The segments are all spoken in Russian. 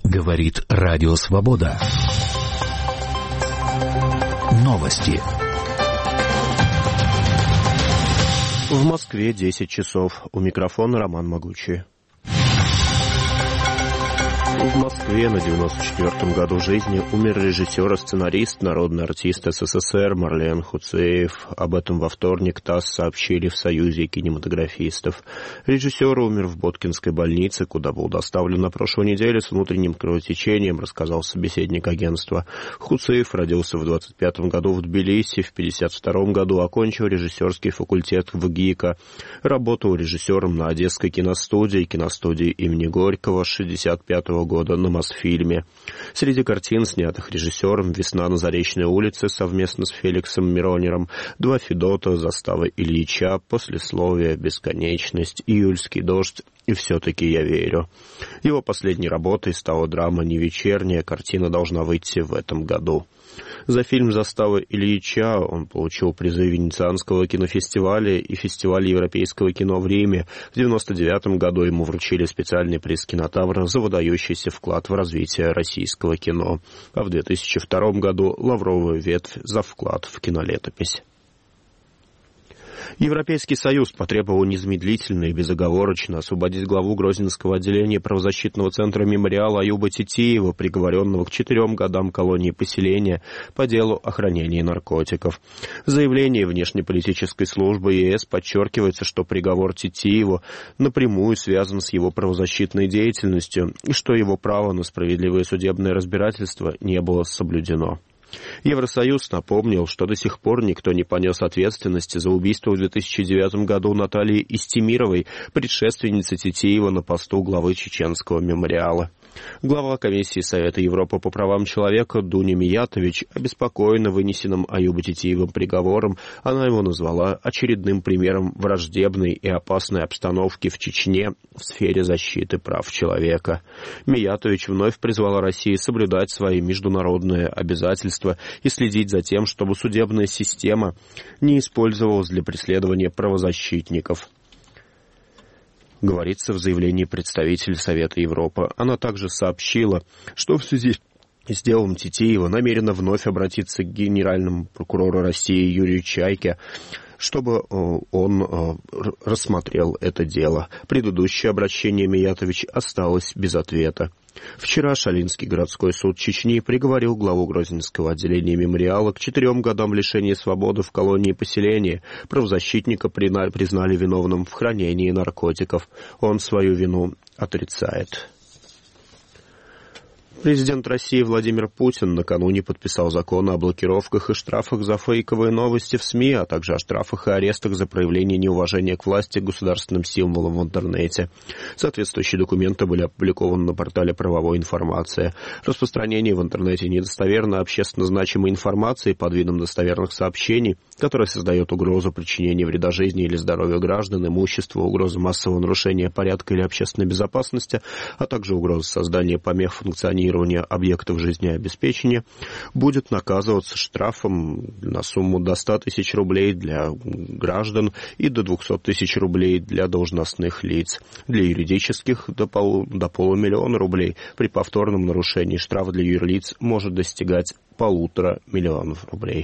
Говорит Радио Свобода. Новости. В Москве 10 часов. У микрофона Роман Могучий. В Москве на 94-м году жизни умер режиссер и сценарист, народный артист СССР Марлен Хуцеев. Об этом во вторник ТАСС сообщили в Союзе кинематографистов. Режиссер умер в Боткинской больнице, куда был доставлен на прошлой неделе с внутренним кровотечением, рассказал собеседник агентства. Хуцеев родился в 25-м году в Тбилиси, в 52-м году окончил режиссерский факультет в ГИКа. Работал режиссером на Одесской киностудии имени Горького с 65-го года на Мосфильме. Среди картин, снятых режиссером, «Весна на Заречной улице» совместно с Феликсом Миронером, «Два Федота», «Застава Ильича», «Послесловие», «Бесконечность», «Июльский дождь» и «Все-таки я верю». Его последней работой стала драма «Не вечерняя». Картина должна выйти в этом году. За фильм «Застава Ильича» он получил призы Венецианского кинофестиваля и фестиваля европейского кино в Риме. В 1999 году ему вручили специальный приз «Кинотавра» за выдающийся вклад в развитие российского кино. А в 2002 году «Лавровую ветвь» за вклад в кинолетопись. Европейский Союз потребовал незамедлительно и безоговорочно освободить главу Грозненского отделения правозащитного центра «Мемориал» Аюба Титиева, приговоренного к 4 годам колонии поселения по делу о хранении наркотиков. В заявлении внешнеполитической службы ЕС подчеркивается, что приговор Титиеву напрямую связан с его правозащитной деятельностью и что его право на справедливое судебное разбирательство не было соблюдено. Евросоюз напомнил, что до сих пор никто не понес ответственности за убийство в 2009 году Натальи Истемировой, предшественницы Титиева на посту главы чеченского мемориала. Глава Комиссии Совета Европы по правам человека Дуня Миятович обеспокоена вынесенным Аюба Титиевым приговором. Она его назвала очередным примером враждебной и опасной обстановки в Чечне в сфере защиты прав человека. Миятович вновь призвала Россию соблюдать свои международные обязательства и следить за тем, чтобы судебная система не использовалась для преследования правозащитников. Говорится в заявлении представителя Совета Европы. Она также сообщила, что в связи с делом Титиева намерена вновь обратиться к генеральному прокурору России Юрию Чайке, чтобы он рассмотрел это дело. Предыдущее обращение Миятович осталось без ответа. Вчера Шалинский городской суд Чечни приговорил главу Грозненского отделения «Мемориала» к 4 годам лишения свободы в колонии поселения. Правозащитника признали виновным в хранении наркотиков. Он свою вину отрицает. Президент России Владимир Путин накануне подписал закон о блокировках и штрафах за фейковые новости в СМИ, а также о штрафах и арестах за проявление неуважения к власти государственным символам в интернете. Соответствующие документы были опубликованы на портале «Правовой информации». Распространение в интернете недостоверно общественно значимой информации под видом достоверных сообщений, которая создает угрозу причинения вреда жизни или здоровью граждан, имуществу, угрозу массового нарушения порядка или общественной безопасности, а также угрозу создания помех функционирования объектов жизнеобеспечения, будет наказываться штрафом на сумму до 100 тысяч рублей для граждан и до 200 тысяч рублей для должностных лиц. Для юридических до 500 000 рублей. При повторном нарушении штраф для юрлиц может достигать 1,5 миллиона рублей.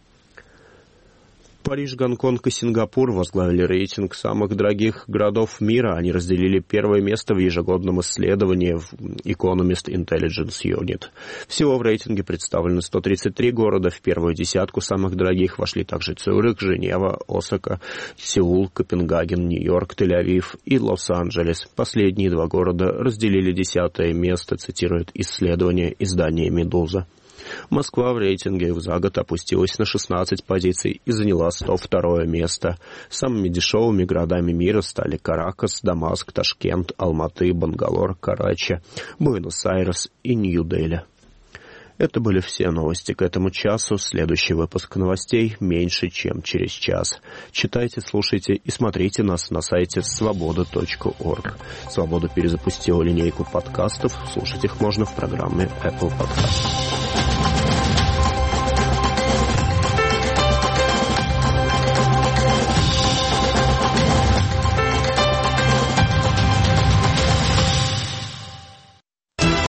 Париж, Гонконг и Сингапур возглавили рейтинг самых дорогих городов мира. Они разделили первое место в ежегодном исследовании в Economist Intelligence Unit. Всего в рейтинге представлены 133 города. В первую десятку самых дорогих вошли также Цюрих, Женева, Осака, Сеул, Копенгаген, Нью-Йорк, Тель-Авив и Лос-Анджелес. Последние 2 города разделили 10-е место, цитирует исследование издания «Медуза». Москва в рейтинге за год опустилась на 16 позиций и заняла 102 место. Самыми дешевыми городами мира стали Каракас, Дамаск, Ташкент, Алматы, Бангалор, Карачи, Буэнос-Айрес и Нью-Дели. Это были все новости к этому часу. Следующий выпуск новостей меньше, чем через час. Читайте, слушайте и смотрите нас на сайте svoboda.org. «Свобода» перезапустила линейку подкастов. Слушать их можно в программе Apple Podcast.